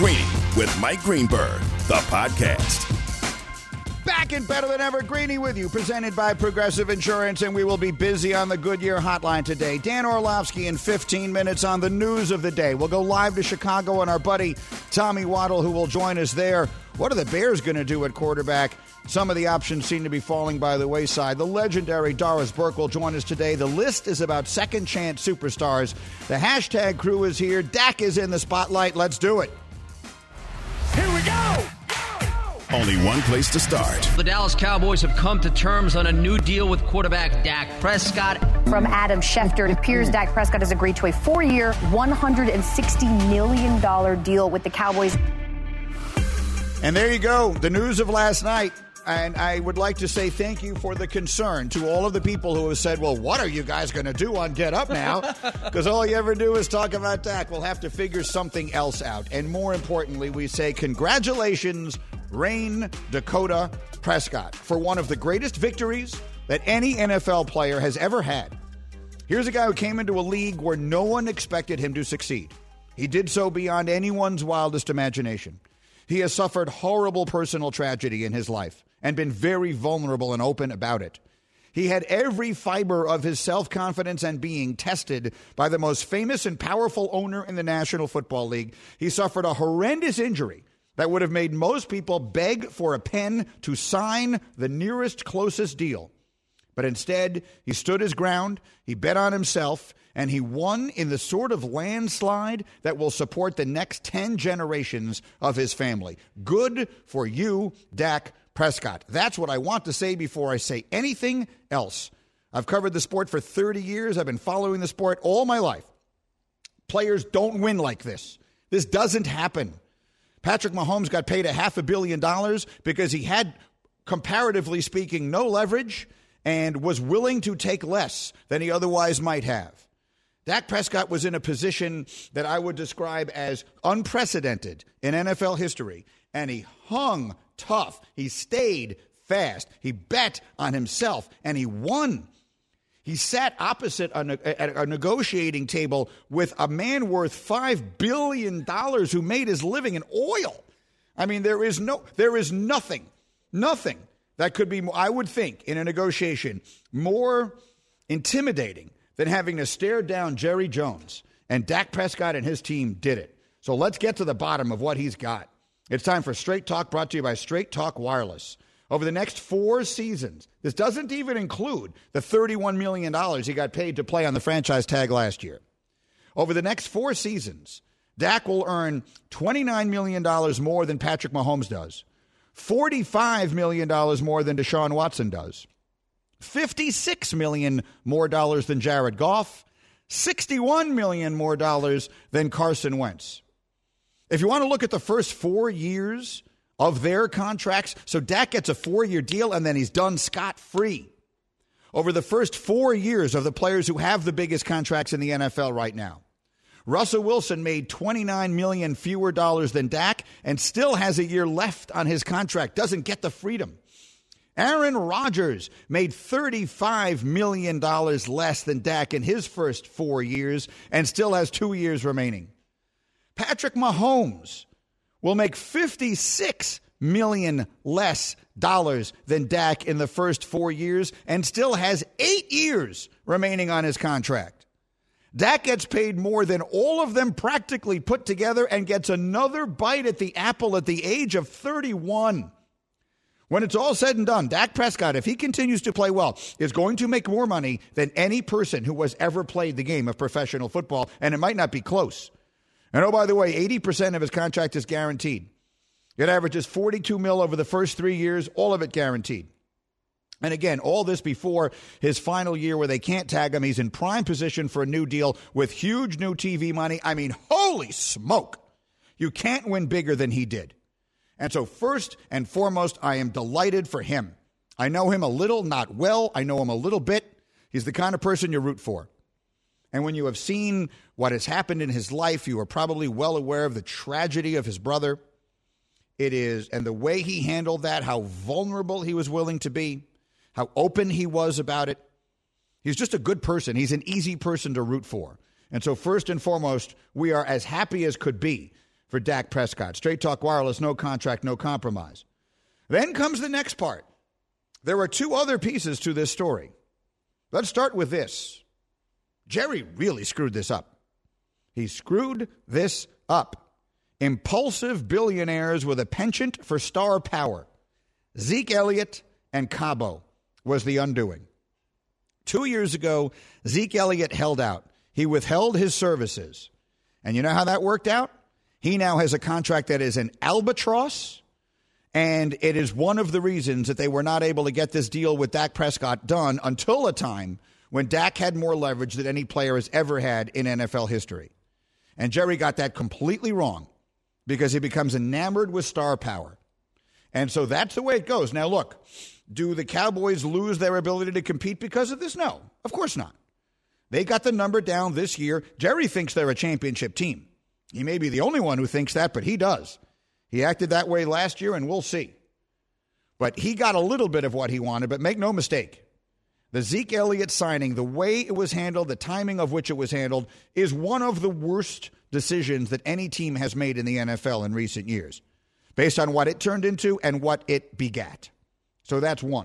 Greeny with Mike Greenberg, the podcast. Back and better than ever, Greeny with you, presented by Progressive Insurance, and we will be busy on the Goodyear hotline today. Dan Orlovsky in 15 minutes on the news of the day. We'll go live to Chicago and our buddy Tommy Waddle, who will join us there. What are the Bears going to do at quarterback? Some of the options seem to be falling by the wayside. The legendary Doris Burke will join us today. The list is about second chance superstars. The hashtag crew is here. Dak is in the spotlight. Let's do it. Here we go! Only one place to start. The Dallas Cowboys have come to terms on a new deal with quarterback Dak Prescott. From Adam Schefter, it appears Dak Prescott has agreed to a 4-year, $160 million deal with the Cowboys. And there you go, the news of last night. And I would like to say thank you for the concern to all of the people who have said, well, what are you guys going to do on Get Up now? Because all you ever do is talk about Dak. We'll have to figure something else out. And more importantly, we say congratulations, Rayne Dakota Prescott, for one of the greatest victories that any NFL player has ever had. Here's a guy who came into a league where no one expected him to succeed. He did so beyond anyone's wildest imagination. He has suffered horrible personal tragedy in his life and been very vulnerable and open about it. He had every fiber of his self-confidence and being tested by the most famous and powerful owner in the National Football League. He suffered a horrendous injury that would have made most people beg for a pen to sign the nearest closest deal. But instead, he stood his ground, he bet on himself, and he won in the sort of landslide that will support the next 10 generations of his family. Good for you, Dak Prescott. That's what I want to say before I say anything else. I've covered the sport for 30 years. I've been following the sport all my life. Players don't win like this. This doesn't happen. Patrick Mahomes got paid $500 million because he had, comparatively speaking, no leverage and was willing to take less than he otherwise might have. Dak Prescott was in a position that I would describe as unprecedented in NFL history, and he hung tough. He stayed fast. He bet on himself, and he won. He sat opposite a negotiating table with a man worth $5 billion who made his living in oil. I mean, there is nothing that could be, I would think, in a negotiation, more intimidating than having to stare down Jerry Jones. And Dak Prescott and his team did it. So let's get to the bottom of what he's got. It's time for Straight Talk, brought to you by Straight Talk Wireless. Over the next 4 seasons, this doesn't even include the $31 million he got paid to play on the franchise tag last year. Over the next 4 seasons, Dak will earn $29 million more than Patrick Mahomes does, $45 million more than Deshaun Watson does, $56 million more than Jared Goff, $61 million more than Carson Wentz. If you want to look at the first 4 years of their contracts, so Dak gets a 4-year deal and then he's done scot-free. Over the first 4 years of the players who have the biggest contracts in the NFL right now, Russell Wilson made $29 million fewer dollars than Dak and still has a year left on his contract, doesn't get the freedom. Aaron Rodgers made $35 million less than Dak in his first 4 years and still has 2 years remaining. Patrick Mahomes will make $56 million less dollars than Dak in the first 4 years and still has 8 years remaining on his contract. Dak gets paid more than all of them practically put together and gets another bite at the apple at the age of 31. When it's all said and done, Dak Prescott, if he continues to play well, is going to make more money than any person who has ever played the game of professional football, and it might not be close. And oh, by the way, 80% of his contract is guaranteed. It averages $42 million over the first 3 years, all of it guaranteed. And again, all this before his final year where they can't tag him. He's in prime position for a new deal with huge new TV money. I mean, holy smoke. You can't win bigger than he did. And so first and foremost, I am delighted for him. I know him a little, not well. I know him a little bit. He's the kind of person you root for. And when you have seen what has happened in his life, you are probably well aware of the tragedy of his brother. It is, and the way he handled that, how vulnerable he was willing to be, how open he was about it. He's just a good person. He's an easy person to root for. And so first and foremost, we are as happy as could be for Dak Prescott. Straight Talk Wireless, no contract, no compromise. Then comes the next part. There are two other pieces to this story. Let's start with this. Jerry really screwed this up. He screwed this up. Impulsive billionaires with a penchant for star power. Zeke Elliott and Cabo was the undoing. 2 years ago, Zeke Elliott held out. He withheld his services. And you know how that worked out? He now has a contract that is an albatross, and it is one of the reasons that they were not able to get this deal with Dak Prescott done until a time when Dak had more leverage than any player has ever had in NFL history. And Jerry got that completely wrong because he becomes enamored with star power. And so that's the way it goes. Now, look, do the Cowboys lose their ability to compete because of this? No, of course not. They got the number down this year. Jerry thinks they're a championship team. He may be the only one who thinks that, but he does. He acted that way last year, and we'll see. But he got a little bit of what he wanted, but make no mistake. The Zeke Elliott signing, the way it was handled, the timing of which it was handled, is one of the worst decisions that any team has made in the NFL in recent years, based on what it turned into and what it begat. So that's one.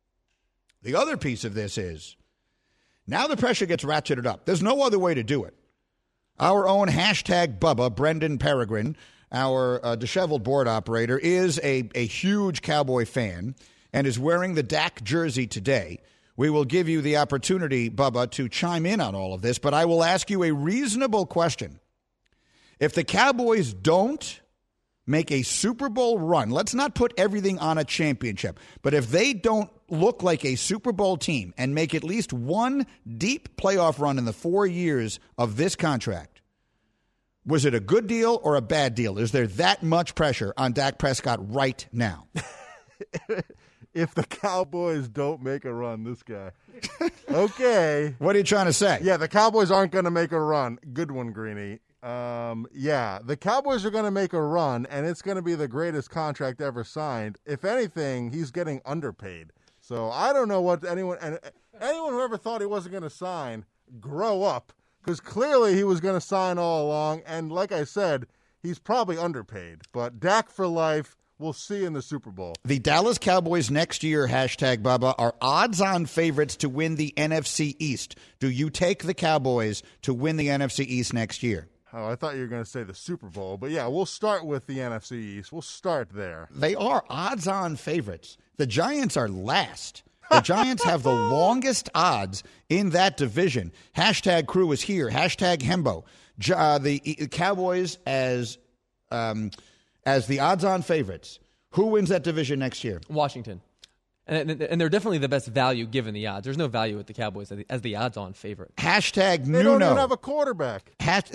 The other piece of this is, now the pressure gets ratcheted up. There's no other way to do it. Our own hashtag Bubba, Brendan Peregrine, our disheveled board operator, is a huge Cowboy fan and is wearing the Dak jersey today. We will give you the opportunity, Bubba, to chime in on all of this, but I will ask you a reasonable question. If the Cowboys don't make a Super Bowl run, let's not put everything on a championship, but if they don't look like a Super Bowl team and make at least one deep playoff run in the 4 years of this contract, was it a good deal or a bad deal? Is there that much pressure on Dak Prescott right now? If the Cowboys don't make a run, this guy. Okay. What are you trying to say? Yeah, the Cowboys aren't going to make a run. Good one, Greeny. Yeah, the Cowboys are going to make a run, and it's going to be the greatest contract ever signed. If anything, he's getting underpaid. So I don't know what anyone who ever thought he wasn't going to sign, grow up, because clearly he was going to sign all along. And like I said, he's probably underpaid. But Dak for life, we'll see in the Super Bowl. The Dallas Cowboys next year, hashtag Bubba, are odds-on favorites to win the NFC East. Do you take the Cowboys to win the NFC East next year? Oh, I thought you were going to say the Super Bowl. But, yeah, we'll start with the NFC East. We'll start there. They are odds-on favorites. The Giants are last. The Giants have the longest odds in that division. Hashtag crew is here. Hashtag Hembo. The Cowboys as the odds-on favorites. Who wins that division next year? Washington. And they're definitely the best value given the odds. There's no value with the Cowboys as the odds-on favorite. Hashtag Nuno. They don't even have a quarterback.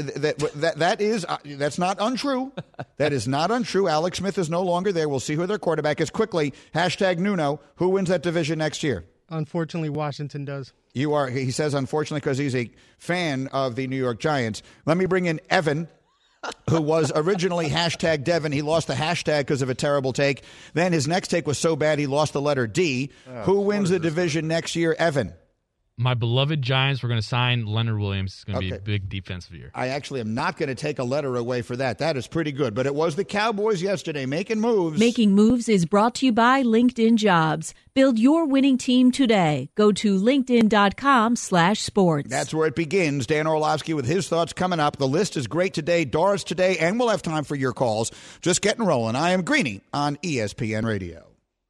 That's not untrue. That is not untrue. Alex Smith is no longer there. We'll see who their quarterback is quickly. Hashtag Nuno. Who wins that division next year? Unfortunately, Washington does. He says unfortunately because he's a fan of the New York Giants. Let me bring in Evan, who was originally hashtag Devin. He lost the hashtag because of a terrible take. Then his next take was so bad he lost the letter D. Who wins the division next year? Evan. My beloved Giants, we're going to sign Leonard Williams. It's going to be a big defensive year. I actually am not going to take a letter away for that. That is pretty good. But it was the Cowboys yesterday making moves. Making Moves is brought to you by LinkedIn Jobs. Build your winning team today. Go to linkedin.com/sports. That's where it begins. Dan Orlovsky with his thoughts coming up. The list is great today. Doris today, and we'll have time for your calls. Just getting rolling. I am Greeny on ESPN Radio.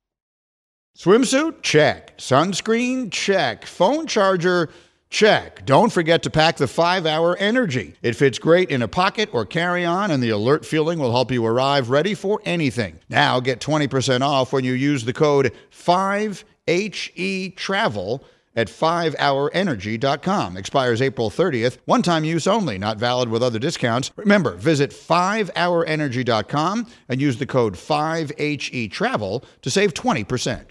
Swimsuit? Check. Sunscreen? Check. Phone charger? Check. Don't forget to pack the 5-Hour Energy. It fits great in a pocket or carry-on, and the alert feeling will help you arrive ready for anything. Now get 20% off when you use the code 5HETRAVEL at 5hourenergy.com. Expires April 30th. One-time use only. Not valid with other discounts. Remember, visit 5hourenergy.com and use the code 5HETRAVEL to save 20%.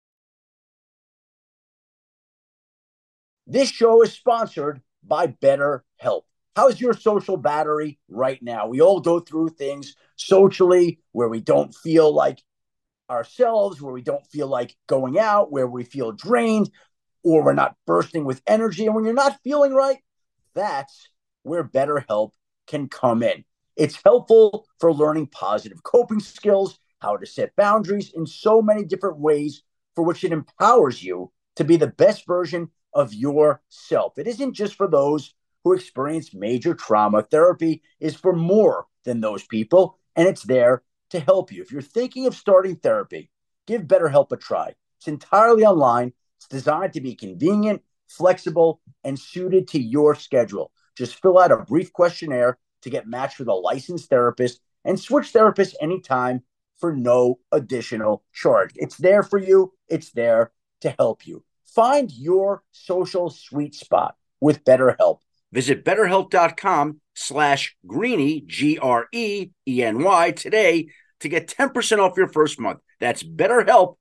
This show is sponsored by BetterHelp. How's your social battery right now? We all go through things socially where we don't feel like ourselves, where we don't feel like going out, where we feel drained, or we're not bursting with energy. And when you're not feeling right, that's where BetterHelp can come in. It's helpful for learning positive coping skills, how to set boundaries in so many different ways, for which it empowers you to be the best version of yourself. It isn't just for those who experience major trauma. Therapy is for more than those people, and it's there to help you. If you're thinking of starting therapy, give BetterHelp a try. It's entirely online. It's designed to be convenient, flexible, and suited to your schedule. Just fill out a brief questionnaire to get matched with a licensed therapist and switch therapists anytime for no additional charge. It's there for you. It's there to help you. Find your social sweet spot with BetterHelp. Visit BetterHelp.com/Greeny, GREENY today to get 10% off your first month. That's BetterHelp,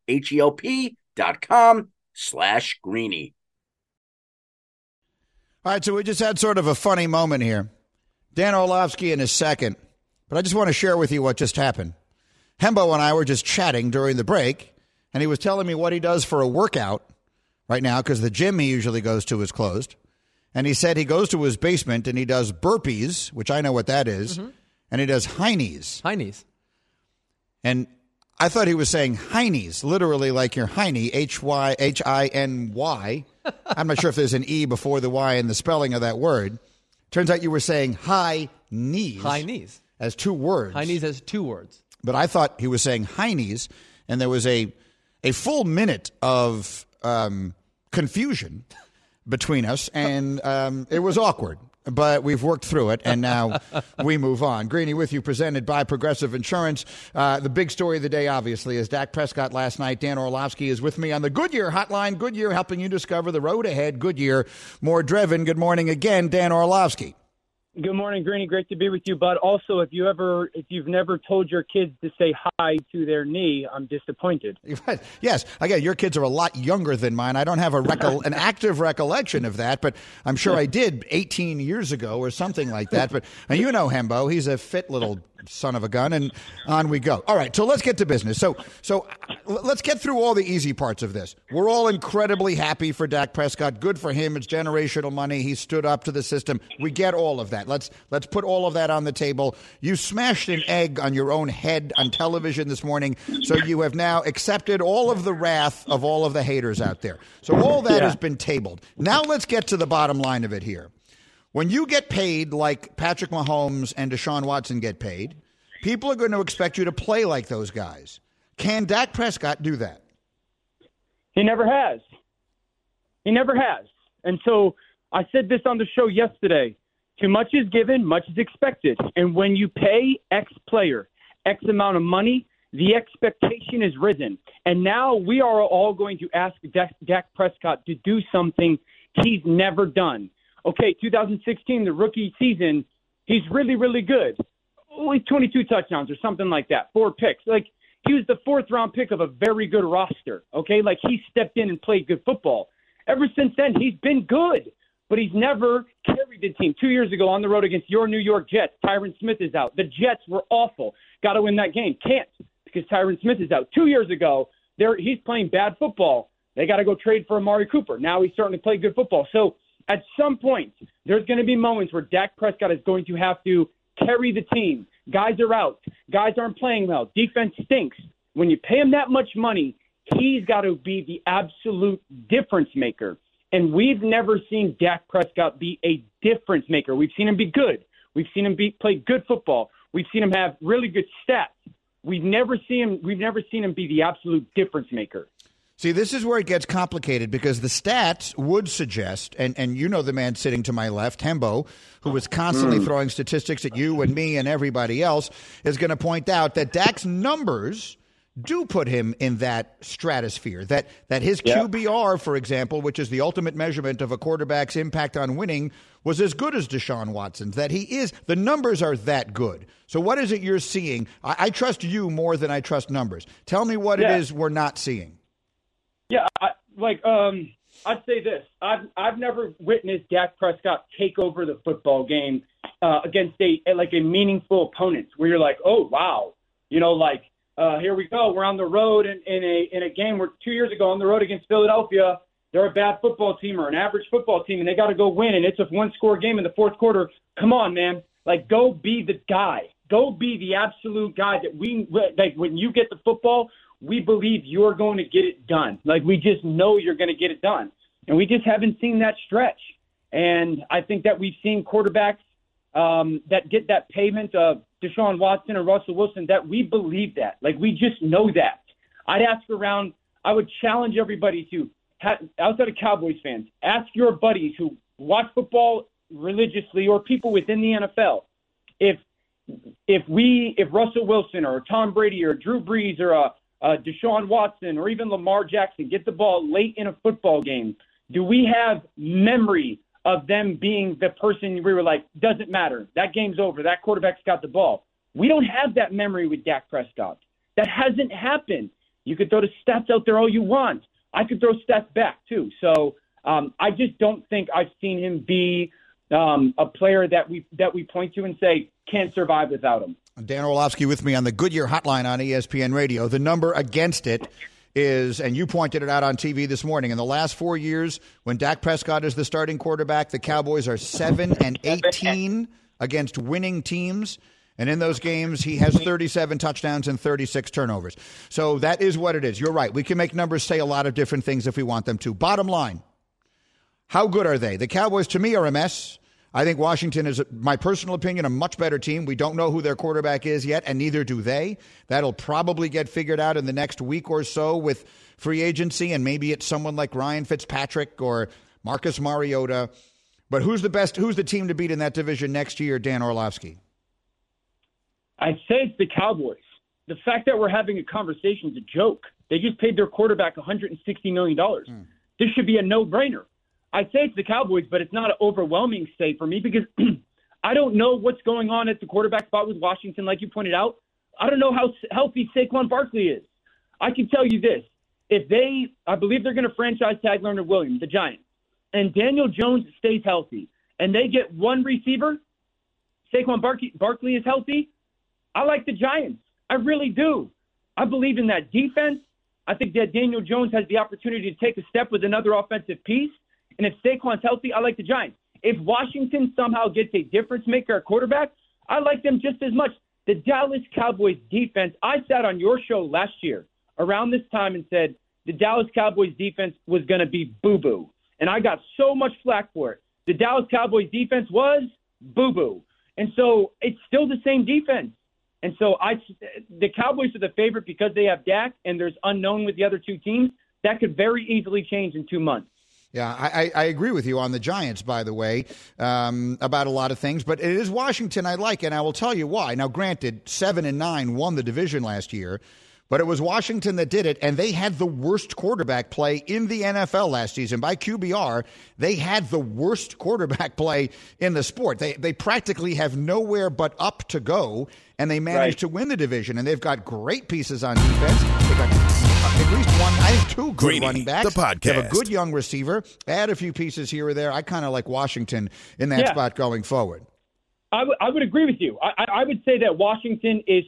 HELP.com/Greeny. All right, so we just had sort of a funny moment here. Dan Orlovsky in his second, but I just want to share with you what just happened. Hembo and I were just chatting during the break, and he was telling me what he does for a workout right now because the gym he usually goes to is closed. And he said he goes to his basement and he does burpees, which I know what that is, and he does heinies. Heinies. And I thought he was saying heinies, literally like your hiney, H-Y-H-I-N-Y. I'm not sure if there's an E before the Y in the spelling of that word. Turns out you were saying high knees. High knees. As two words. High knees as two words. But I thought he was saying heinies, and there was a full minute of confusion between us, and it was awkward. But we've worked through it, and now we move on. Greeny with you, presented by Progressive Insurance. The big story of the day, obviously, is Dak Prescott last night. Dan Orlovsky is with me on the Goodyear hotline. Goodyear helping you discover the road ahead. Goodyear, more driven. Good morning again, Dan Orlovsky. Good morning, Greeny. Great to be with you, bud. Also, if you've never told your kids to say hi to their knee, I'm disappointed. Yes, again, your kids are a lot younger than mine. I don't have an active recollection of that, but I'm sure I did 18 years ago or something like that. But and you know Hembo, he's a fit little son of a gun, and on we go. All right, so let's get to business. So let's get through all the easy parts of this. We're all incredibly happy for Dak Prescott. Good for him. It's generational money. He stood up to the system. We get all of that. Let's put all of that on the table. You smashed an egg on your own head on television this morning, so you have now accepted all of the wrath of all of the haters out there. So all that has been tabled. Now let's get to the bottom line of it here. When you get paid like Patrick Mahomes and Deshaun Watson get paid, people are going to expect you to play like those guys. Can Dak Prescott do that? He never has. He never has. And so I said this on the show yesterday. Too much is given, much is expected. And when you pay X player X amount of money, the expectation is risen. And now we are all going to ask Dak Prescott to do something he's never done. Okay, 2016, the rookie season, he's really, really good. Only 22 touchdowns or something like that, 4 picks. Like, he was the 4th-round pick of a very good roster, okay? Like, he stepped in and played good football. Ever since then, he's been good, but he's never carried the team. 2 years ago on the road against your New York Jets, Tyron Smith is out. The Jets were awful. Got to win that game. Can't because Tyron Smith is out. 2 years ago, he's playing bad football. They got to go trade for Amari Cooper. Now he's starting to play good football. So, at some point, there's going to be moments where Dak Prescott is going to have to carry the team. Guys are out. Guys aren't playing well. Defense stinks. When you pay him that much money, he's got to be the absolute difference maker. And we've never seen Dak Prescott be a difference maker. We've seen him be good. We've seen him play good football. We've seen him have really good stats. We've never seen him be the absolute difference maker. See, this is where it gets complicated because the stats would suggest, and you know the man sitting to my left, Hembo, who is constantly throwing statistics at you and me and everybody else, is going to point out that Dak's numbers do put him in that stratosphere, that his QBR, for example, which is the ultimate measurement of a quarterback's impact on winning, was as good as Deshaun Watson's, that he is. The numbers are that good. So what is it you're seeing? I trust you more than I trust numbers. Tell me what it is we're not seeing. Yeah, I'd say this. I've never witnessed Dak Prescott take over the football game against a meaningful opponent where you're like, oh, wow. You know, here we go. We're on the road in a game where 2 years ago on the road against Philadelphia, they're a bad football team or an average football team, and they got to go win, and it's a one-score game in the fourth quarter. Come on, man. Like, go be the guy. Go be the absolute guy that when you get the football, we believe you're going to get it done. Like, we just know you're going to get it done. And we just haven't seen that stretch. And I think that we've seen quarterbacks that get that payment of Deshaun Watson or Russell Wilson, that we believe that. Like, we just know that. I would challenge everybody to, outside of Cowboys fans, ask your buddies who watch football religiously or people within the NFL, if Russell Wilson or Tom Brady or Drew Brees or Deshaun Watson or even Lamar Jackson get the ball late in a football game, do we have memory of them being the person we were like, doesn't matter, that game's over, that quarterback's got the ball? We don't have that memory with Dak Prescott. That hasn't happened. You could throw the stats out there all you want. I could throw stats back too. So I just don't think I've seen him be a player that we point to and say can't survive without him. Dan Orlovsky with me on the Goodyear Hotline on ESPN Radio. The number against it is, and you pointed it out on TV this morning, in the last 4 years when Dak Prescott is the starting quarterback, the Cowboys are 7-18 against winning teams. And in those games, he has 37 touchdowns and 36 turnovers. So that is what it is. You're right. We can make numbers say a lot of different things if we want them to. Bottom line, how good are they? The Cowboys, to me, are a mess. I think Washington is, my personal opinion, a much better team. We don't know who their quarterback is yet, and neither do they. That'll probably get figured out in the next week or so with free agency, and maybe it's someone like Ryan Fitzpatrick or Marcus Mariota. But who's the team to beat in that division next year, Dan Orlovsky? I'd say it's the Cowboys. The fact that we're having a conversation is a joke. They just paid their quarterback $160 million. This should be a no-brainer. I'd say it's the Cowboys, but it's not an overwhelming say for me because I don't know what's going on at the quarterback spot with Washington, like you pointed out. I don't know how healthy Saquon Barkley is. I can tell you this. I believe they're going to franchise tag Leonard Williams, the Giants, and Daniel Jones stays healthy, and they get one receiver, Saquon Barkley is healthy, I like the Giants. I really do. I believe in that defense. I think that Daniel Jones has the opportunity to take a step with another offensive piece. And if Saquon's healthy, I like the Giants. If Washington somehow gets a difference maker at quarterback, I like them just as much. The Dallas Cowboys defense, I sat on your show last year around this time and said the Dallas Cowboys defense was going to be boo-boo. And I got so much flack for it. The Dallas Cowboys defense was boo-boo. And so it's still the same defense. And so the Cowboys are the favorite because they have Dak and there's unknown with the other two teams. That could very easily change in 2 months. Yeah, I agree with you on the Giants, by the way, about a lot of things. But it is Washington I like, and I will tell you why. Now, granted, 7-9 won the division last year, but it was Washington that did it, and they had the worst quarterback play in the NFL last season. By QBR, they had the worst quarterback play in the sport. They practically have nowhere but up to go, and they managed to win the division. And they've got great pieces on defense. They've got at least one, I think 2 good running backs. The podcast. They have a good young receiver. Add a few pieces here or there. I kind of like Washington in that spot going forward. I would agree with you. I would say that Washington is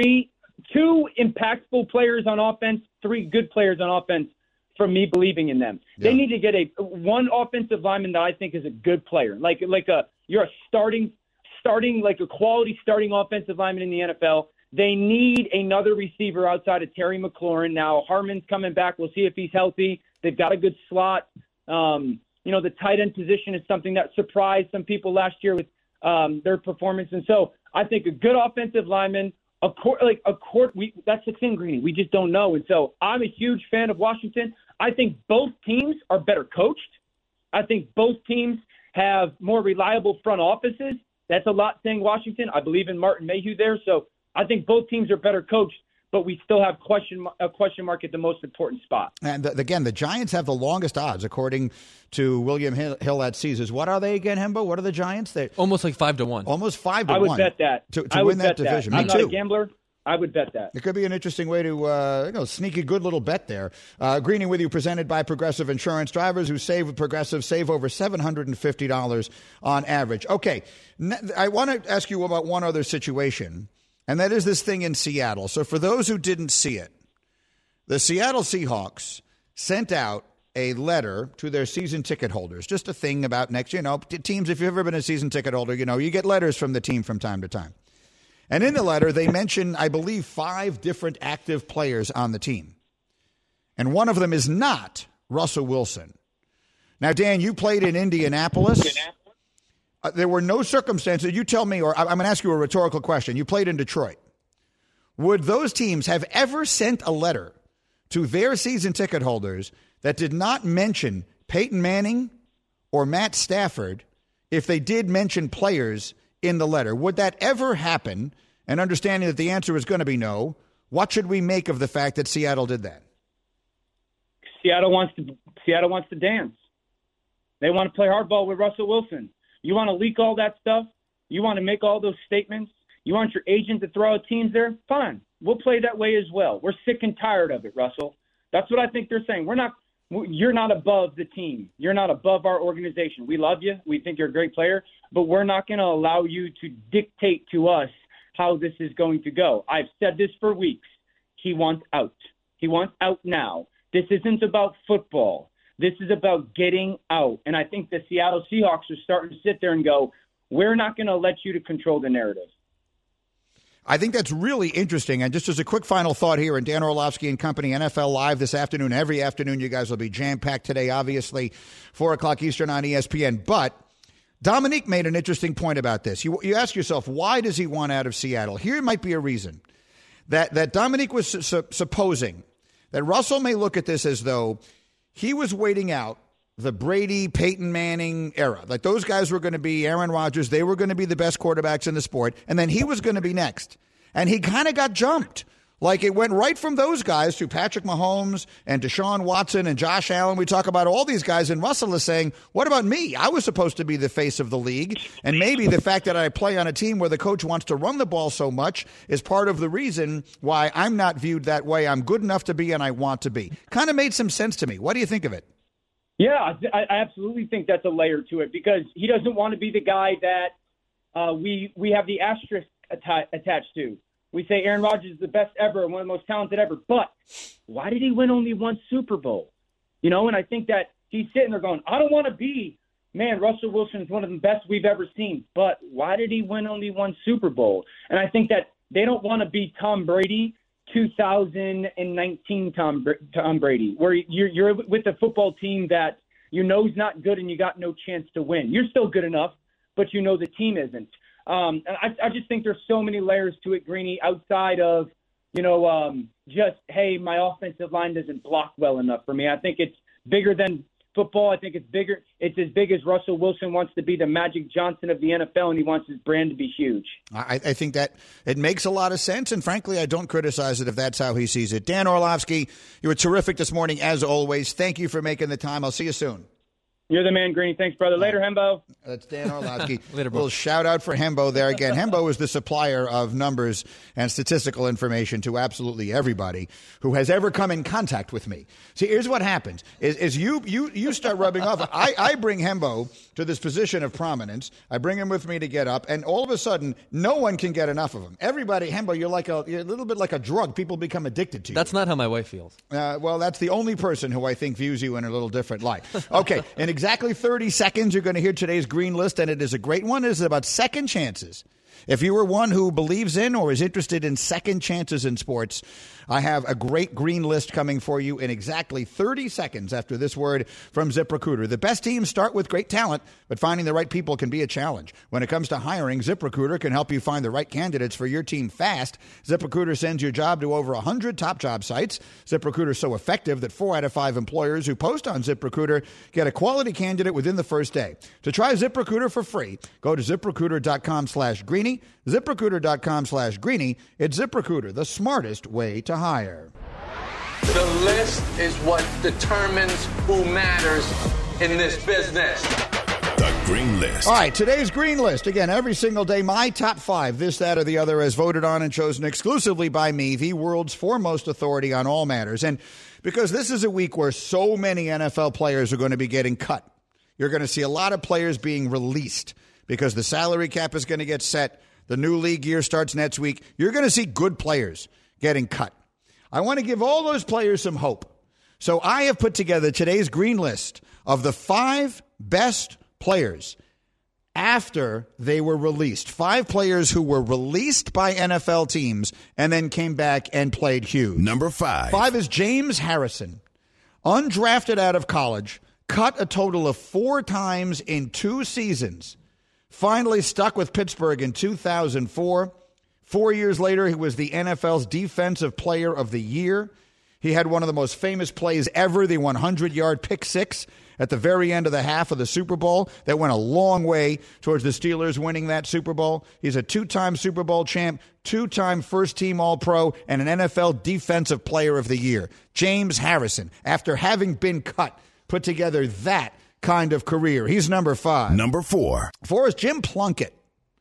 2 impactful players on offense, 3 good players on offense from me believing in them. Yeah. They need to get one offensive lineman that I think is a good player. You're a starting like a quality starting offensive lineman in the NFL. They need another receiver outside of Terry McLaurin. Now, Harmon's coming back. We'll see if he's healthy. They've got a good slot. The tight end position is something that surprised some people last year with their performance. And so I think a good offensive lineman, that's the thing, Greeny. We just don't know. And so I'm a huge fan of Washington. I think both teams are better coached. I think both teams have more reliable front offices. That's a lot saying Washington. I believe in Martin Mayhew there. So I think both teams are better coached, but we still have a question mark at the most important spot. And again, the Giants have the longest odds, according to William Hill at Caesars. What are they again, Hembo? What are the Giants? They're almost like 5-1. Almost 5-1. I would bet that to win that division. I'm not a gambler. I would bet that. It could be an interesting way to sneak a good little bet there. Greeny with you, presented by Progressive Insurance. Drivers who save with Progressive save over $750 on average. Okay, I want to ask you about one other situation, and that is this thing in Seattle. So for those who didn't see it, the Seattle Seahawks sent out a letter to their season ticket holders. Just a thing about next year. Teams, if you've ever been a season ticket holder, you get letters from the team from time to time. And in the letter, they mention, I believe, 5 different active players on the team. And one of them is not Russell Wilson. Now, Dan, you played in Indianapolis. There were no circumstances. You tell me, or I'm going to ask you a rhetorical question. You played in Detroit. Would those teams have ever sent a letter to their season ticket holders that did not mention Peyton Manning or Matt Stafford if they did mention players in the letter? Would that ever happen? And understanding that the answer is going to be no, what should we make of the fact that Seattle did that? Seattle wants to dance. They want to play hardball with Russell Wilson. You want to leak all that stuff? You want to make all those statements? You want your agent to throw out teams there? Fine. We'll play that way as well. We're sick and tired of it, Russell. That's what I think they're saying. You're not above the team. You're not above our organization. We love you. We think you're a great player, but we're not going to allow you to dictate to us how this is going to go. I've said this for weeks. He wants out. He wants out now. This isn't about football. This is about getting out. And I think the Seattle Seahawks are starting to sit there and go, we're not going to let you to control the narrative. I think that's really interesting. And just as a quick final thought here, and Dan Orlovsky and company, NFL Live this afternoon. Every afternoon, you guys will be jam-packed today, obviously, 4 o'clock Eastern on ESPN. But Dominique made an interesting point about this. You ask yourself, why does he want out of Seattle? Here might be a reason. That Dominique was supposing that Russell may look at this as though he was waiting out the Brady, Peyton Manning era. Like those guys were going to be Aaron Rodgers. They were going to be the best quarterbacks in the sport. And then he was going to be next. And he kind of got jumped. Like it went right from those guys to Patrick Mahomes and Deshaun Watson and Josh Allen. We talk about all these guys. And Russell is saying, what about me? I was supposed to be the face of the league. And maybe the fact that I play on a team where the coach wants to run the ball so much is part of the reason why I'm not viewed that way. I'm good enough to be and I want to be. Kind of made some sense to me. What do you think of it? Yeah, I absolutely think that's a layer to it because he doesn't want to be the guy that we have the asterisk attached to. We say Aaron Rodgers is the best ever, one of the most talented ever. But why did he win only one Super Bowl? And I think that he's sitting there going, I don't want to be, Russell Wilson is one of the best we've ever seen. But why did he win only one Super Bowl? And I think that they don't want to be Tom Brady, 2019 Tom Brady, where you're with a football team that is not good and you got no chance to win. You're still good enough, but the team isn't. And I just think there's so many layers to it, Greeny, outside of, just, hey, my offensive line doesn't block well enough for me. I think it's bigger than football. I think it's bigger. It's as big as Russell Wilson wants to be the Magic Johnson of the NFL, and he wants his brand to be huge. I think that it makes a lot of sense, and frankly, I don't criticize it if that's how he sees it. Dan Orlovsky, you were terrific this morning, as always. Thank you for making the time. I'll see you soon. You're the man, Greeny. Thanks, brother. Later, Hembo. That's Dan Orlovsky. Later, bro. A little shout out for Hembo there again. Hembo is the supplier of numbers and statistical information to absolutely everybody who has ever come in contact with me. See, here's what happens: is you start rubbing off. I bring Hembo to this position of prominence. I bring him with me to get up, and all of a sudden, no one can get enough of him. Everybody, Hembo, you're a little bit like a drug. People become addicted to you. That's not how my wife feels. Well, that's the only person who I think views you in a little different light. Okay, in exactly 30 seconds, you're going to hear today's green list, and it is a great one. It is about second chances. If you are one who believes in or is interested in second chances in sports, I have a great green list coming for you in exactly 30 seconds after this word from ZipRecruiter. The best teams start with great talent, but finding the right people can be a challenge. When it comes to hiring, ZipRecruiter can help you find the right candidates for your team fast. ZipRecruiter sends your job to over 100 top job sites. ZipRecruiter is so effective that 4 out of 5 employers who post on ZipRecruiter get a quality candidate within the first day. To try ZipRecruiter for free, go to ZipRecruiter.com/Greeny. ZipRecruiter.com/Greeny. It's ZipRecruiter, the smartest way to hire. The list is what determines who matters in this business. The Green List. All right, today's Green List. Again, every single day, my top 5, this, that, or the other, as voted on and chosen exclusively by me, the world's foremost authority on all matters. And because this is a week where so many NFL players are going to be getting cut, you're going to see a lot of players being released because the salary cap is going to get set. The new league year starts next week. You're going to see good players getting cut. I want to give all those players some hope. So I have put together today's green list of the 5 best players after they were released. 5 players who were released by NFL teams and then came back and played huge. Number 5. 5 is James Harrison. Undrafted out of college, cut a total of 4 times in 2 seasons. Finally stuck with Pittsburgh in 2004. 4 years later, he was the NFL's Defensive Player of the Year. He had one of the most famous plays ever, the 100-yard pick six at the very end of the half of the Super Bowl that went a long way towards the Steelers winning that Super Bowl. He's a 2-time Super Bowl champ, 2-time first-team All-Pro, and an NFL Defensive Player of the Year. James Harrison, after having been cut, put together that kind of career. He's number 5. Number 4. 4 is Jim Plunkett.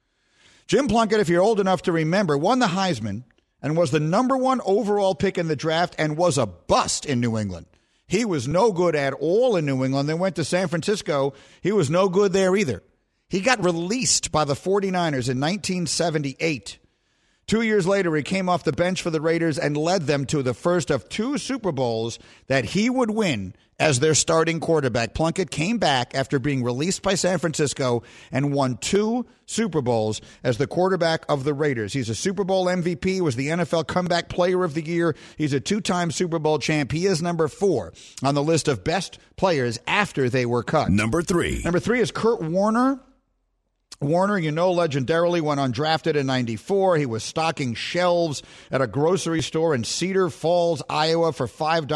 Jim Plunkett, if you're old enough to remember, won the Heisman and was the number 1 overall pick in the draft and was a bust in New England. He was no good at all in New England. Then went to San Francisco. He was no good there either. He got released by the 49ers in 1978. 2 years later, he came off the bench for the Raiders and led them to the first of 2 Super Bowls that he would win as their starting quarterback. Plunkett came back after being released by San Francisco and won 2 Super Bowls as the quarterback of the Raiders. He's a Super Bowl MVP, was the NFL Comeback Player of the Year. He's a 2-time Super Bowl champ. He is number 4 on the list of best players after they were cut. Number 3. Number 3 is Kurt Warner. Warner, you know, legendarily went undrafted in 94. He was stocking shelves at a grocery store in Cedar Falls, Iowa for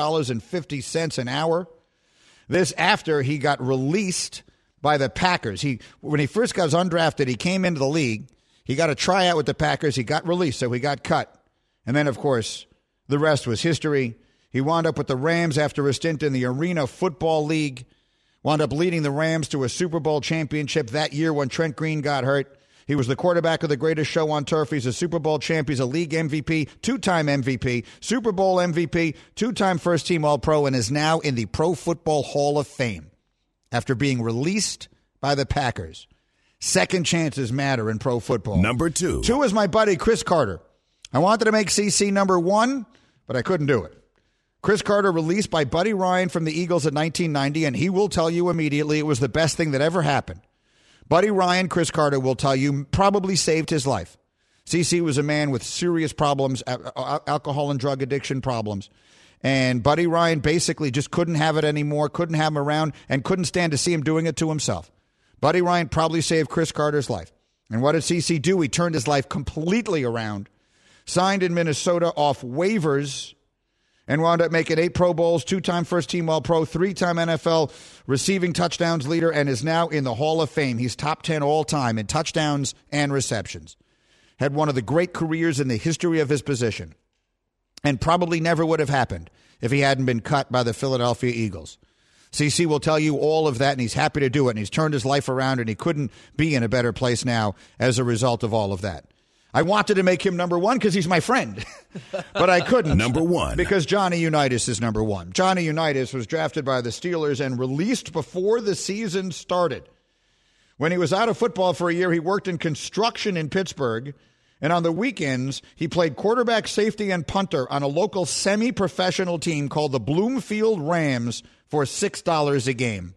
$5.50 an hour. This after he got released by the Packers. When he first got undrafted, he came into the league. He got a tryout with the Packers. He got released, so he got cut. And then, of course, the rest was history. He wound up with the Rams after a stint in the Arena Football League. Wound up leading the Rams to a Super Bowl championship that year when Trent Green got hurt. He was the quarterback of the greatest show on turf. He's a Super Bowl champ. He's a league MVP, 2-time MVP, Super Bowl MVP, 2-time first-team All-Pro, and is now in the Pro Football Hall of Fame after being released by the Packers. Second chances matter in pro football. Number 2. 2 is my buddy Chris Carter. I wanted to make CC number 1, but I couldn't do it. Chris Carter released by Buddy Ryan from the Eagles in 1990, and he will tell you immediately it was the best thing that ever happened. Buddy Ryan, Chris Carter will tell you, probably saved his life. CC was a man with serious problems, alcohol and drug addiction problems. And Buddy Ryan basically just couldn't have it anymore, couldn't have him around, and couldn't stand to see him doing it to himself. Buddy Ryan probably saved Chris Carter's life. And what did CC do? He turned his life completely around, signed in Minnesota off waivers, and wound up making 8 Pro Bowls, 2-time first-team All-Pro, 3-time NFL receiving touchdowns leader, and is now in the Hall of Fame. He's top 10 all-time in touchdowns and receptions. Had one of the great careers in the history of his position, and probably never would have happened if he hadn't been cut by the Philadelphia Eagles. CC will tell you all of that, and he's happy to do it, and he's turned his life around, and he couldn't be in a better place now as a result of all of that. I wanted to make him number 1 because he's my friend, but I couldn't. Number 1. Because Johnny Unitas is number 1. Johnny Unitas was drafted by the Steelers and released before the season started. When he was out of football for a year, he worked in construction in Pittsburgh, and on the weekends, he played quarterback, safety, and punter on a local semi-professional team called the Bloomfield Rams for $6 a game.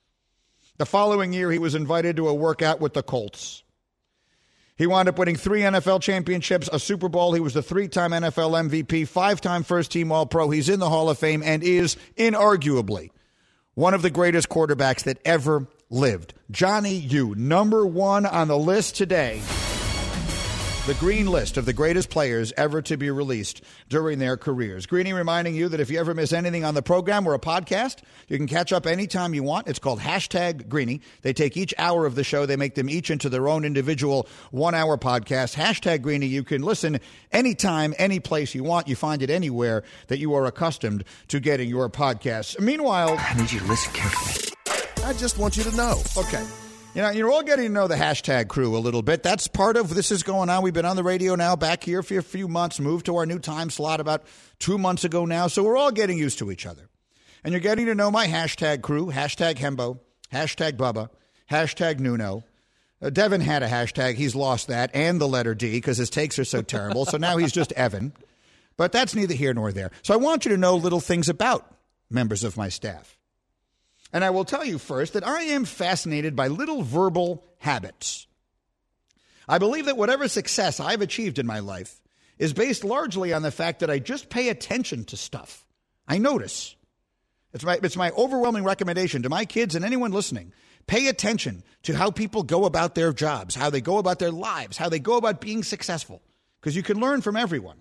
The following year, he was invited to a workout with the Colts. He wound up winning 3 NFL championships, a Super Bowl. He was the 3-time NFL MVP, 5-time first-team All-Pro. He's in the Hall of Fame and is inarguably one of the greatest quarterbacks that ever lived. Johnny U, number 1 on the list today. The green list of the greatest players ever to be released during their careers. Greeny reminding you that if you ever miss anything on the program or a podcast, you can catch up anytime you want. It's called Hashtag Greeny. They take each hour of the show. They make them each into their own individual 1-hour podcast. Hashtag Greeny. You can listen anytime, any place you want. You find it anywhere that you are accustomed to getting your podcasts. Meanwhile, I need you to listen carefully. I just want you to know. Okay. You know, you're all getting to know the hashtag crew a little bit. That's part of this is going on. We've been on the radio now, back here for a few months, moved to our new time slot about 2 months ago now. So we're all getting used to each other. And you're getting to know my hashtag crew, hashtag Hembo, hashtag Bubba, hashtag Nuno. Devin had a hashtag. He's lost that and the letter D because his takes are so terrible. So now he's just Evan. But that's neither here nor there. So I want you to know little things about members of my staff. And I will tell you first that I am fascinated by little verbal habits. I believe that whatever success I've achieved in my life is based largely on the fact that I just pay attention to stuff. I notice. It's my overwhelming recommendation to my kids and anyone listening. Pay attention to how people go about their jobs, how they go about their lives, how they go about being successful, because you can learn from everyone.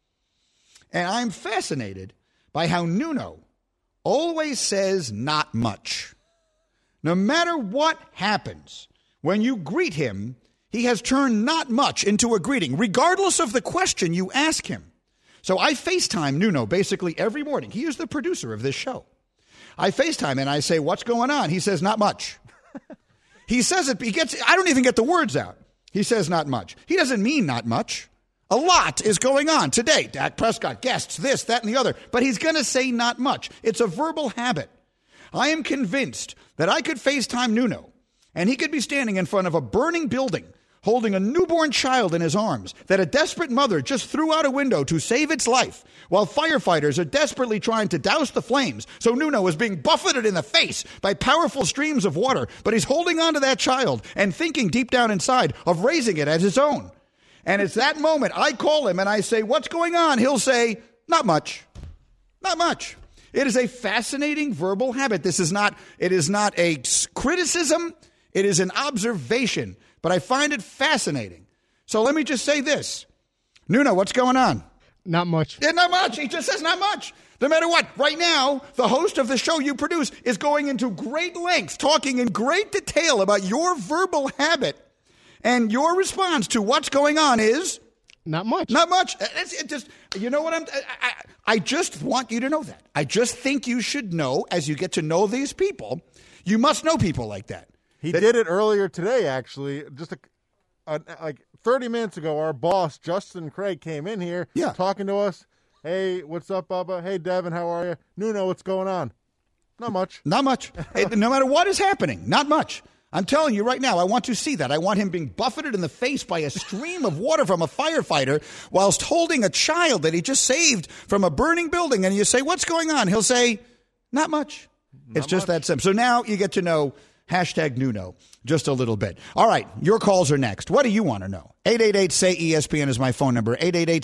And I'm fascinated by how Nuno always says not much. No matter what happens, when you greet him, he has turned not much into a greeting, regardless of the question you ask him. So I FaceTime Nuno basically every morning. He is the producer of this show. I FaceTime and I say, what's going on? He says, not much. He says it, I don't even get the words out. He says not much. He doesn't mean not much. A lot is going on today. Dak Prescott, guests, this, that, and the other. But he's going to say not much. It's a verbal habit. I am convinced that I could FaceTime Nuno, and he could be standing in front of a burning building, holding a newborn child in his arms that a desperate mother just threw out a window to save its life, while firefighters are desperately trying to douse the flames. So Nuno is being buffeted in the face by powerful streams of water, but he's holding on to that child and thinking deep down inside of raising it as his own. And it's that moment I call him and I say, what's going on? He'll say, not much. Not much. It is a fascinating verbal habit. It is not a criticism. It is an observation. But I find it fascinating. So let me just say this. Nuno, what's going on? Not much. Yeah, not much. He just says not much. No matter what. Right now, the host of the show you produce is going into great lengths, talking in great detail about your verbal habit. And your response to what's going on is? Not much. Not much. You know what I just want you to know that. I just think you should know, as you get to know these people, you must know people like that. He did it earlier today, actually. Just like 30 minutes ago, our boss, Justin Craig, came in here talking to us. Hey, what's up, Bubba? Hey, Devin, how are you? Nuno, what's going on? Not much. Not much. No matter what is happening, not much. I'm telling you right now, I want to see that. I want him being buffeted in the face by a stream of water from a firefighter whilst holding a child that he just saved from a burning building. And you say, what's going on? He'll say, not much. It's just that simple. So now you get to know #Nuno just a little bit. All right, your calls are next. What do you want to know? 888-SAY-ESPN is my phone number,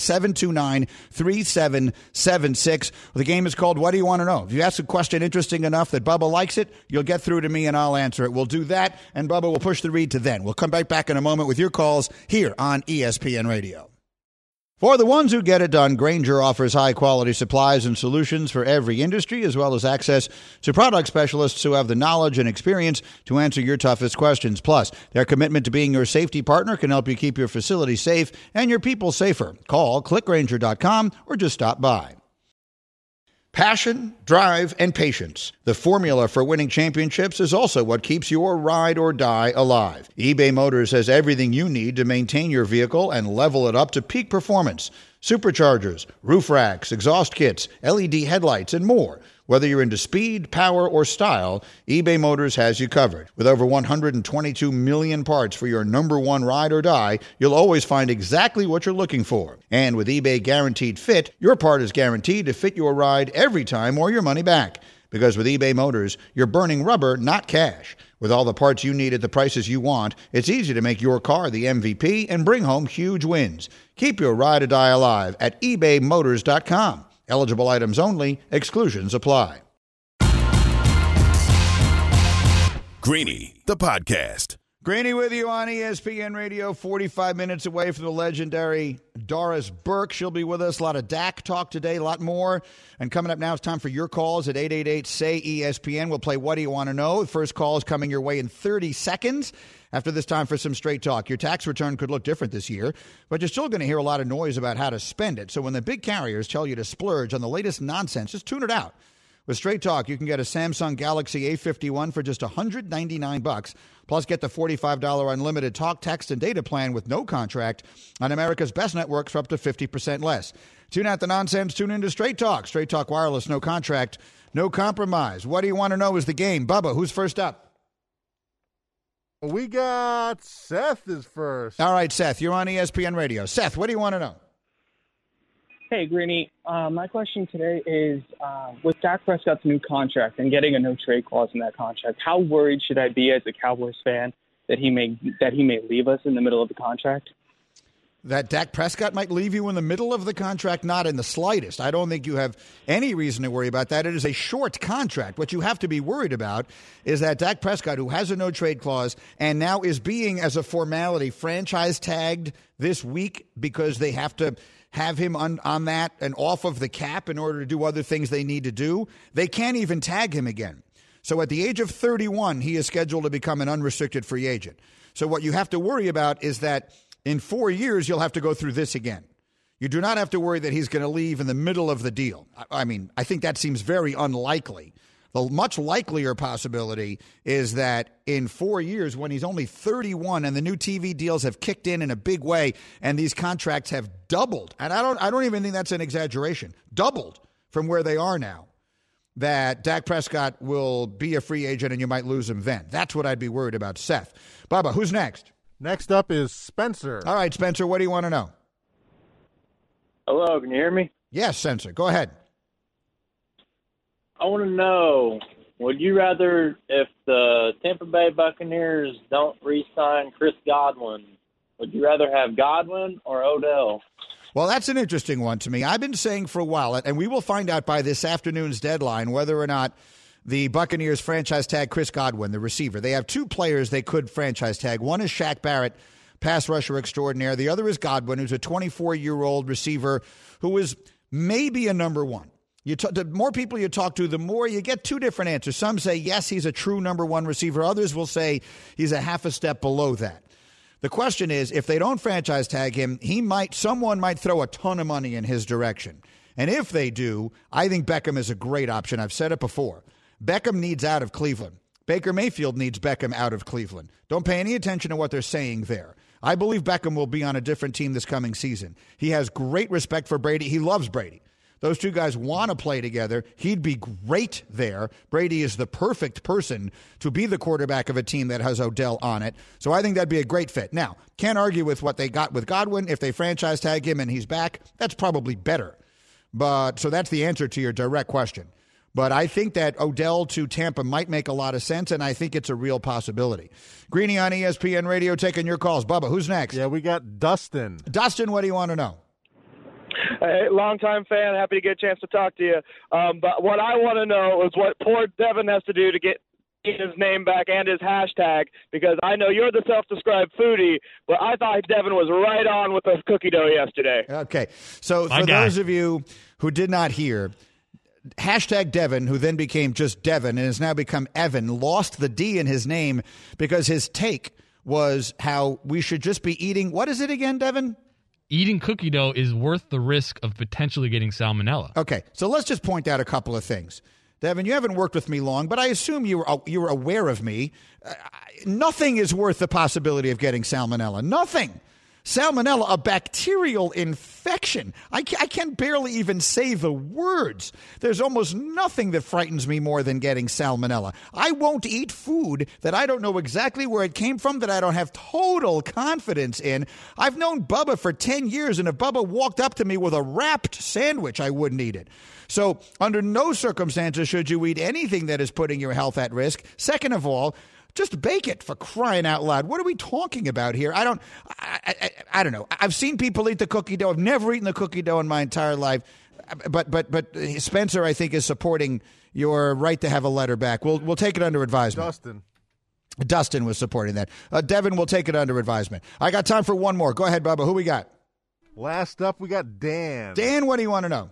888-729-3776. The game is called What Do You Want to Know? If you ask a question interesting enough that Bubba likes it, you'll get through to me and I'll answer it. We'll do that, and Bubba will push the read to then. We'll come back in a moment with your calls here on ESPN Radio. For the ones who get it done, Grainger offers high-quality supplies and solutions for every industry, as well as access to product specialists who have the knowledge and experience to answer your toughest questions. Plus, their commitment to being your safety partner can help you keep your facility safe and your people safer. Call clickgrainger.com or just stop by. Passion, drive, and patience. The formula for winning championships is also what keeps your ride or die alive. eBay Motors has everything you need to maintain your vehicle and level it up to peak performance. Superchargers, roof racks, exhaust kits, LED headlights, and more. Whether you're into speed, power, or style, eBay Motors has you covered. With over 122 million parts for your number one ride or die, you'll always find exactly what you're looking for. And with eBay Guaranteed Fit, your part is guaranteed to fit your ride every time or your money back. Because with eBay Motors, you're burning rubber, not cash. With all the parts you need at the prices you want, it's easy to make your car the MVP and bring home huge wins. Keep your ride or die alive at ebaymotors.com. Eligible items only. Exclusions apply. Greeny, the podcast. Greeny with you on ESPN Radio, 45 minutes away from the legendary Doris Burke. She'll be with us. A lot of Dak talk today, a lot more. And coming up now, it's time for your calls at 888-SAY-ESPN. We'll play What Do You Want to Know? The first call is coming your way in 30 seconds. After this, time for some straight talk. Your tax return could look different this year, but you're still going to hear a lot of noise about how to spend it. So when the big carriers tell you to splurge on the latest nonsense, just tune it out. With Straight Talk, you can get a Samsung Galaxy A51 for just $199, plus get the $45 unlimited talk, text, and data plan with no contract on America's best networks for up to 50% less. Tune out the nonsense, tune into Straight Talk. Straight Talk Wireless, no contract, no compromise. What Do You Want to Know is the game. Bubba, who's first up? We got Seth is first. All right, Seth, you're on ESPN Radio. Seth, what do you want to know? Hey, Greeny. My question today is, with Dak Prescott's new contract and getting a no-trade clause in that contract, how worried should I be as a Cowboys fan that he may leave us in the middle of the contract? That Dak Prescott might leave you in the middle of the contract? Not in the slightest. I don't think you have any reason to worry about that. It is a short contract. What you have to be worried about is that Dak Prescott, who has a no-trade clause and now is being, as a formality, franchise tagged this week because they have to have him on that and off of the cap in order to do other things they need to do. They can't even tag him again. So at the age of 31, he is scheduled to become an unrestricted free agent. So what you have to worry about is that in 4 years, you'll have to go through this again. You do not have to worry that he's going to leave in the middle of the deal. I mean, I think that seems very unlikely. The much likelier possibility is that in 4 years, when he's only 31 and the new TV deals have kicked in a big way and these contracts have doubled, and I don't even think that's an exaggeration, doubled from where they are now, that Dak Prescott will be a free agent and you might lose him then. That's what I'd be worried about. Seth. Bubba, who's next? Next up is Spencer. All right, Spencer, what do you want to know? Hello, can you hear me? Yes, Spencer. Go ahead. I want to know, would you rather, if the Tampa Bay Buccaneers don't re-sign Chris Godwin, would you rather have Godwin or Odell? Well, that's an interesting one to me. I've been saying for a while, and we will find out by this afternoon's deadline whether or not the Buccaneers franchise tag Chris Godwin, the receiver. They have two players they could franchise tag. One is Shaq Barrett, pass rusher extraordinaire. The other is Godwin, who's a 24-year-old receiver who is maybe a number one. The more people you talk to, the more you get two different answers. Some say, yes, he's a true number one receiver. Others will say he's a half a step below that. The question is, if they don't franchise tag him, someone might throw a ton of money in his direction. And if they do, I think Beckham is a great option. I've said it before. Beckham needs out of Cleveland. Baker Mayfield needs Beckham out of Cleveland. Don't pay any attention to what they're saying there. I believe Beckham will be on a different team this coming season. He has great respect for Brady. He loves Brady. Those two guys want to play together. He'd be great there. Brady is the perfect person to be the quarterback of a team that has Odell on it. So I think that'd be a great fit. Now, can't argue with what they got with Godwin. If they franchise tag him and he's back, that's probably better. So that's the answer to your direct question. But I think that Odell to Tampa might make a lot of sense, and I think it's a real possibility. Greeny on ESPN Radio taking your calls. Bubba, who's next? Yeah, we got Dustin. Dustin, what do you want to know? Hey, longtime fan, happy to get a chance to talk to you. But what I want to know is what poor Devin has to do to get his name back and his hashtag, because I know you're the self-described foodie, but I thought Devin was right on with the cookie dough yesterday. Okay, so for those of you who did not hear, hashtag Devin, who then became just Devin and has now become Evan, lost the D in his name because his take was how we should just be eating. What is it again, Devin? Eating cookie dough is worth the risk of potentially getting salmonella. Okay, so let's just point out a couple of things. Devin, you haven't worked with me long, but I assume you were aware of me. Nothing is worth the possibility of getting salmonella. Nothing. Salmonella, a bacterial infection. I can barely even say the words. There's almost nothing that frightens me more than getting salmonella. I won't eat food that I don't know exactly where it came from, that I don't have total confidence in. I've known Bubba for 10 years, and if Bubba walked up to me with a wrapped sandwich, I wouldn't eat it. So under no circumstances should you eat anything that is putting your health at risk. Second of all, just bake it, for crying out loud. What are we talking about here? I don't know. I've seen people eat the cookie dough. I've never eaten the cookie dough in my entire life. But Spencer, I think, is supporting your right to have a letter back. We'll take it under advisement. Dustin was supporting that. Devin will take it under advisement. I got time for one more. Go ahead, Bubba. Who we got? Last up, we got Dan. Dan, what do you want to know?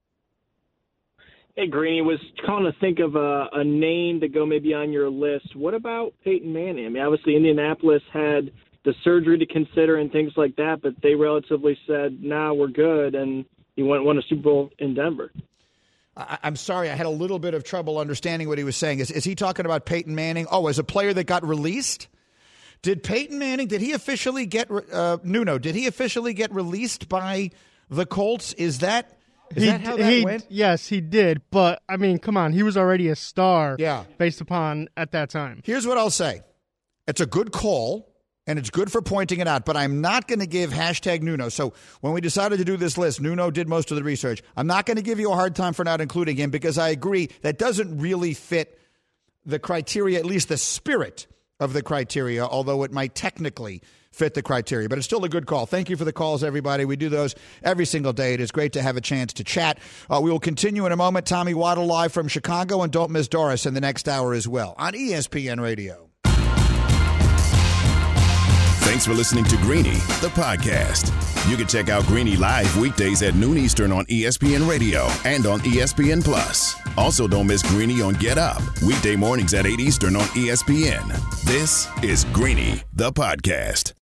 Hey, Greeny, was calling to think of a name to go maybe on your list. What about Peyton Manning? I mean, obviously Indianapolis had the surgery to consider and things like that, but they relatively said, nah, we're good, and he won a Super Bowl in Denver. I'm sorry, I had a little bit of trouble understanding what he was saying. Is he talking about Peyton Manning? Oh, as a player that got released? Did Peyton Manning, did he officially get, did he officially get released by the Colts? Is that how that went? Yes, he did. But, I mean, come on. He was already a star based upon at that time. Here's what I'll say. It's a good call. and it's good for pointing it out, but I'm not going to give hashtag Nuno. So when we decided to do this list, Nuno did most of the research. I'm not going to give you a hard time for not including him because I agree that doesn't really fit the criteria, at least the spirit of the criteria, although it might technically fit the criteria. But it's still a good call. Thank you for the calls, everybody. We do those every single day. It is great to have a chance to chat. We will continue in a moment. Tommy Waddle live from Chicago, and don't miss Doris in the next hour as well on ESPN Radio. Thanks for listening to Greeny, the podcast. You can check out Greeny live weekdays at noon Eastern on ESPN Radio and on ESPN Plus. Also, don't miss Greeny on Get Up, weekday mornings at 8 Eastern on ESPN. This is Greeny, the podcast.